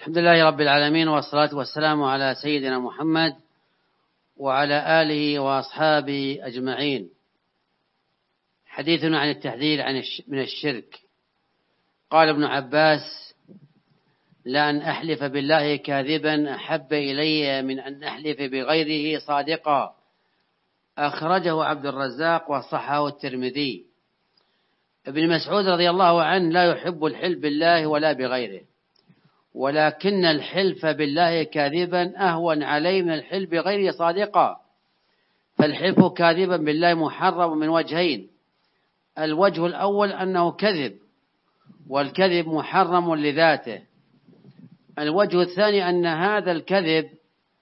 الحمد لله رب العالمين، والصلاة والسلام على سيدنا محمد وعلى آله وأصحابه أجمعين. حديثنا عن التحذير من الشرك. قال ابن عباس: لأن أحلف بالله كاذبا أحب إلي من أن أحلف بغيره صادقا. أخرجه عبد الرزاق وصححه الترمذي. ابن مسعود رضي الله عنه: لا يحب الحلف بالله ولا بغيره، ولكن الحلف بالله كاذبا أهون عليه من الحلف بغيره صادقا. فالحلف كاذبا بالله محرم من وجهين: الوجه الأول أنه كذب، والكذب محرم لذاته. الوجه الثاني أن هذا الكذب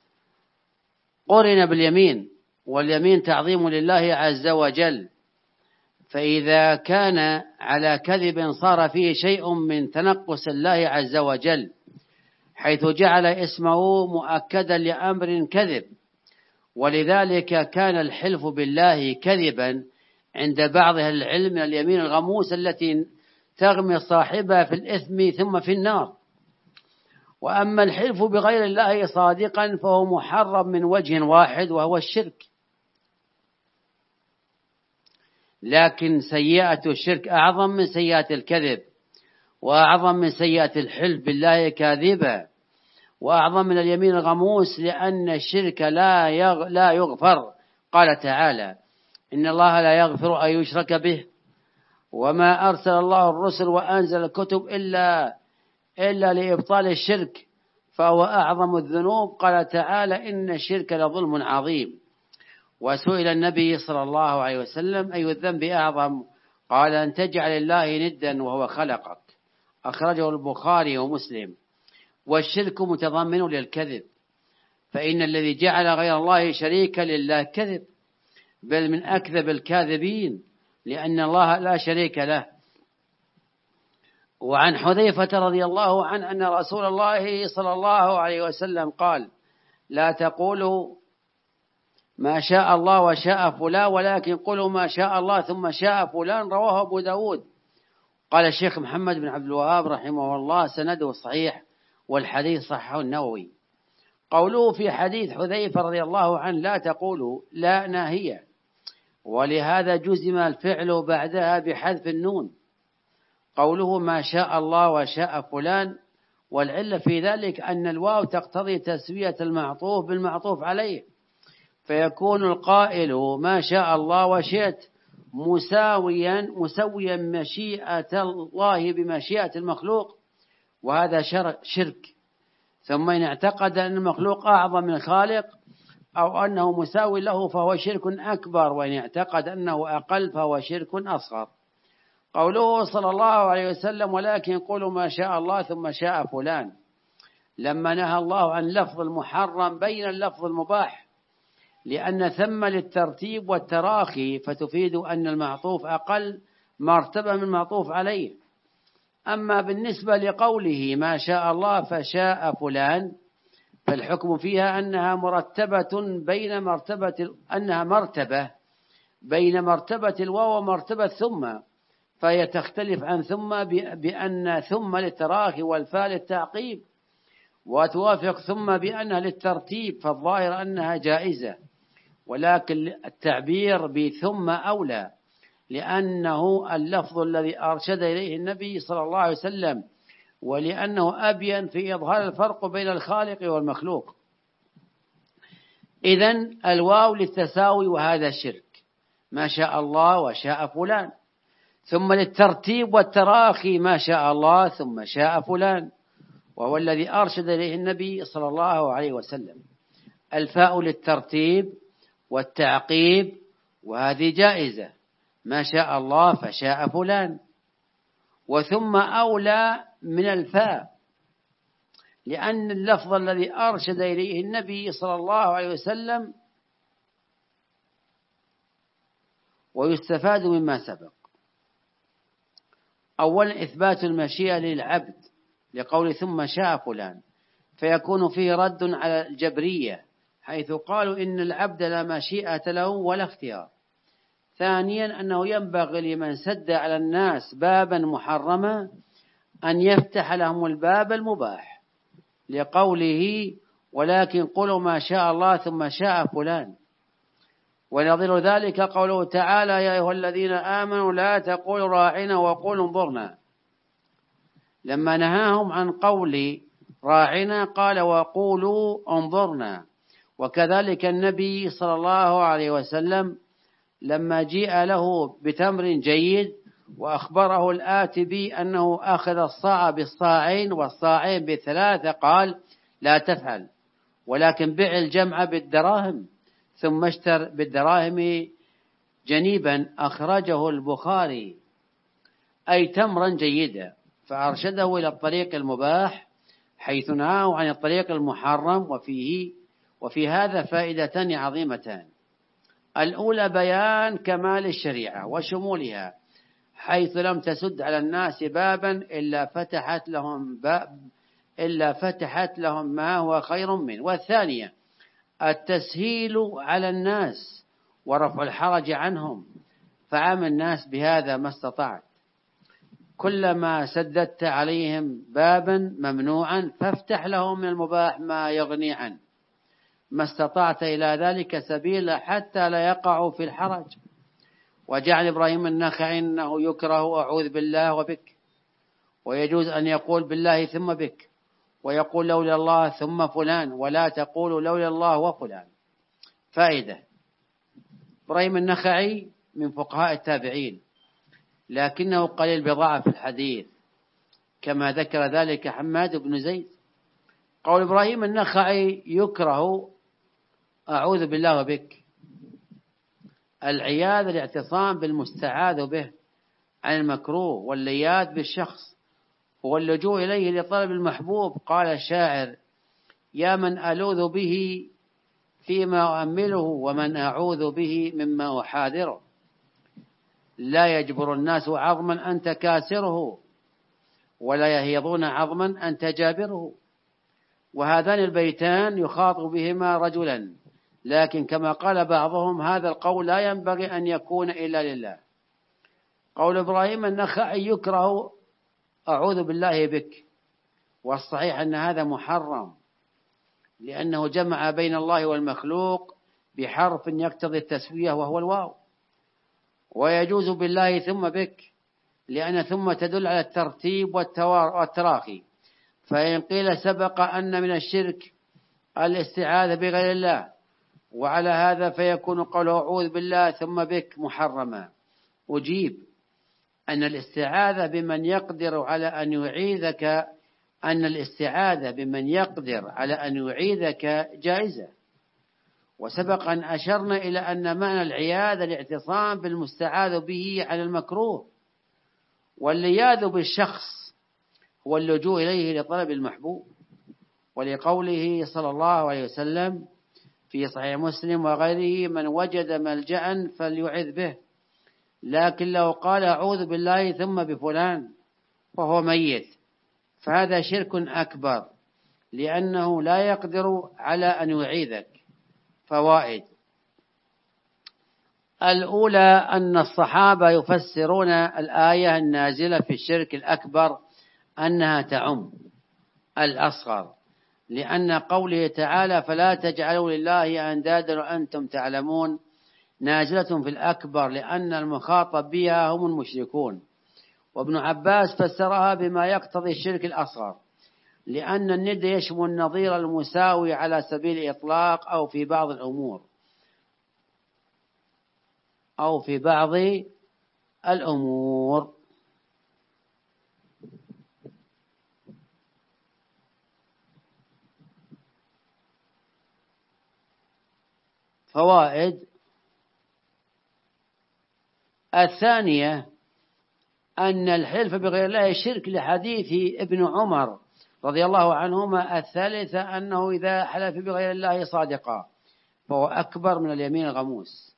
قرن باليمين، واليمين تعظيم لله عز وجل، فإذا كان على كذب صار فيه شيء من تنقص الله عز وجل، حيث جعل اسمه مؤكدا لأمر كذب. ولذلك كان الحلف بالله كذبا عند بعض أهل العلم من اليمين الغموس التي تغمس صاحبها في الإثم ثم في النار. وأما الحلف بغير الله صادقا فهو محرم من وجه واحد، وهو الشرك. لكن سيئة الشرك أعظم من سيئة الكذب، وأعظم من سيئة الحلف بالله كاذبا، وأعظم من اليمين الغموس، لأن الشرك لا يغفر. قال تعالى: إن الله لا يغفر أن يشرك به، وما أرسل الله الرسل وأنزل الكتب إلا لإبطال الشرك، فهو أعظم الذنوب. قال تعالى: إن الشرك لظلم عظيم. وسئل النبي صلى الله عليه وسلم: أي الذنب أعظم؟ قال: أن تجعل الله ندا وهو خلقك. أخرجه البخاري ومسلم. والشرك متضمن للكذب، فإن الذي جعل غير الله شريكا لله كذب، بل من أكذب الكاذبين، لأن الله لا شريك له. وعن حذيفة رضي الله عنه أن رسول الله صلى الله عليه وسلم قال: لا تقولوا ما شاء الله وشاء فلان، ولكن قولوا ما شاء الله ثم شاء فلان. رواه أبو داود. قال الشيخ محمد بن عبد الوهاب رحمه الله: سنده صحيح، والحديث صححه النووي. قوله في حديث حذيفة رضي الله عنه: لا تقولوا، لا ناهية، ولهذا جزم الفعل بعدها بحذف النون. قوله ما شاء الله وشاء فلان، والعلة في ذلك أن الواو تقتضي تسوية المعطوف بالمعطوف عليه، فيكون القائل ما شاء الله وشئت مسويا مشيئة الله بمشيئة المخلوق، وهذا شرك. ثم إن اعتقد أن المخلوق أعظم من الخالق أو أنه مساوي له فهو شرك أكبر، وإن اعتقد أنه أقل فهو شرك أصغر. قوله صلى الله عليه وسلم: ولكن قولوا ما شاء الله ثم شاء فلان، لما نهى الله عن لفظ المحرم بين اللفظ المباح، لأن ثم للترتيب والتراخي، فتفيد أن المعطوف أقل مرتبة من المعطوف عليه. أما بالنسبة لقوله ما شاء الله فشاء فلان، فالحكم فيها أنها مرتبة بين مرتبة الواو ومرتبة ثم، فهي تختلف عن ثم بأن ثم للتراخي والفاء للتعقيب، وتوافق ثم بأنها للترتيب، فالظاهر أنها جائزة. ولكن التعبير بثم أولى، لأنه اللفظ الذي أرشد إليه النبي صلى الله عليه وسلم، ولأنه أبين في إظهار الفرق بين الخالق والمخلوق. إذن الواو للتساوي، وهذا شرك. ما شاء الله وشاء فلان. ثم للترتيب والتراخي: ما شاء الله ثم شاء فلان، وهو الذي أرشد إليه النبي صلى الله عليه وسلم. الفاء للترتيب والتعقيب، وهذه جائزة: ما شاء الله فشاء فلان. وثم أولى من الفاء، لأن اللفظ الذي أرشد إليه النبي صلى الله عليه وسلم. ويستفاد مما سبق: أولا إثبات المشيئة للعبد لقول ثم شاء فلان، فيكون فيه رد على الجبرية، حيث قالوا إن العبد لا مشيئة له ولا اختيار. ثانيا أنه ينبغي لمن سد على الناس بابا محرما أن يفتح لهم الباب المباح، لقوله ولكن قولوا ما شاء الله ثم شاء فلان. ونظير ذلك قوله تعالى يا أيها الذين آمنوا لا تقولوا راعنا وقولوا انظرنا، لما نهاهم عن قول راعنا قال وقولوا انظرنا. وكذلك النبي صلى الله عليه وسلم لما جيء له بتمر جيد وأخبره الآتي أنه أخذ الصاع بالصاعين والصاعين بثلاثة قال لا تفعل، ولكن بع الجمع بالدراهم ثم اشتر بالدراهم جنيبا. أخرجه البخاري، أي تمرا جيدا، فأرشده إلى الطريق المباح حيث نهاه عن الطريق المحرم. وفي هذا فائدتان عظيمتان: الأولى بيان كمال الشريعة وشمولها، حيث لم تسد على الناس بابا إلا فتحت لهم ما هو خير منه. والثانية التسهيل على الناس ورفع الحرج عنهم، فعامل الناس بهذا ما استطعت. كلما سددت عليهم بابا ممنوعا فافتح لهم من المباح ما يغني عنه ما استطعت إلى ذلك سبيلا حتى لا يقعوا في الحرج. وجعل إبراهيم النخعي أنه يكره أعوذ بالله وبك، ويجوز أن يقول بالله ثم بك، ويقول لولا الله ثم فلان، ولا تقول لولا الله وفلان. فائدة: إبراهيم النخعي من فقهاء التابعين، لكنه قليل بضاعة في الحديث كما ذكر ذلك حماد بن زيد. قول إبراهيم النخعي يكره أعوذ بالله وبك، العياذ الاعتصام بالمستعاذ به عن المكروه، واللياذ بالشخص هو اللجوء إليه لطلب المحبوب. قال الشاعر يا من ألوذ به فيما أؤمله ومن أعوذ به مما أحاذره، لا يجبر الناس عظما أنت كاسره ولا يهيضون عظما أنت جابره. وهذان البيتان يخاطب بهما رجلا، لكن كما قال بعضهم هذا القول لا ينبغي أن يكون إلا لله. قول إبراهيم النخعي يكره أعوذ بالله بك، والصحيح أن هذا محرم، لأنه جمع بين الله والمخلوق بحرف يقتضي التسوية وهو الواو. ويجوز بالله ثم بك، لأن ثم تدل على الترتيب والتراخي. فإن قيل سبق أن من الشرك الاستعاذة بغير الله، وعلى هذا فيكون قوله أعوذ بالله ثم بك محرما. أجيب أن الاستعاذة بمن يقدر على أن يعيذك جائزة. وسبق أن أشرنا إلى أن معنى العياذ الاعتصام بالمستعاذ به على المكروه، واللياذ بالشخص هو اللجوء إليه لطلب المحبوب. ولقوله صلى الله عليه وسلم في صحيح مسلم وغيره من وجد ملجأ فليعذ به، لكن لو قال أعوذ بالله ثم بفلان فهو ميت، فهذا شرك أكبر، لأنه لا يقدر على أن يعيذك. فوائد: الأولى أن الصحابة يفسرون الآية النازلة في الشرك الأكبر أنها تعم الأصغر، لأن قوله تعالى فلا تجعلوا لله أندادا وأنتم تعلمون نازلة في الأكبر، لأن المخاطب بها هم المشركون. وابن عباس فسرها بما يقتضي الشرك الأصغر، لأن الند يشمل النظير المساوي على سبيل الإطلاق أو في بعض الأمور. فوائد: الثانية أن الحلف بغير الله شرك، لحديث ابن عمر رضي الله عنهما. الثالثة أنه إذا حلف بغير الله صادقا فهو أكبر من اليمين الغموس.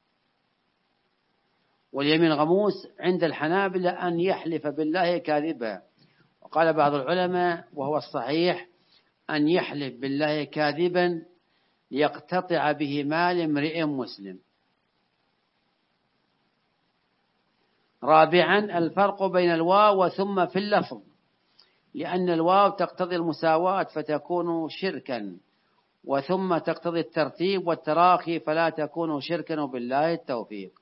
واليمين الغموس عند الحنابلة أن يحلف بالله كاذبا، وقال بعض العلماء وهو الصحيح أن يحلف بالله كاذبا ليقتطع به مال امرئ مسلم. رابعا الفرق بين الواو وثم في اللفظ، لأن الواو تقتضي المساواة فتكون شركا، وثم تقتضي الترتيب والتراخي فلا تكون شركا، وبالله التوفيق.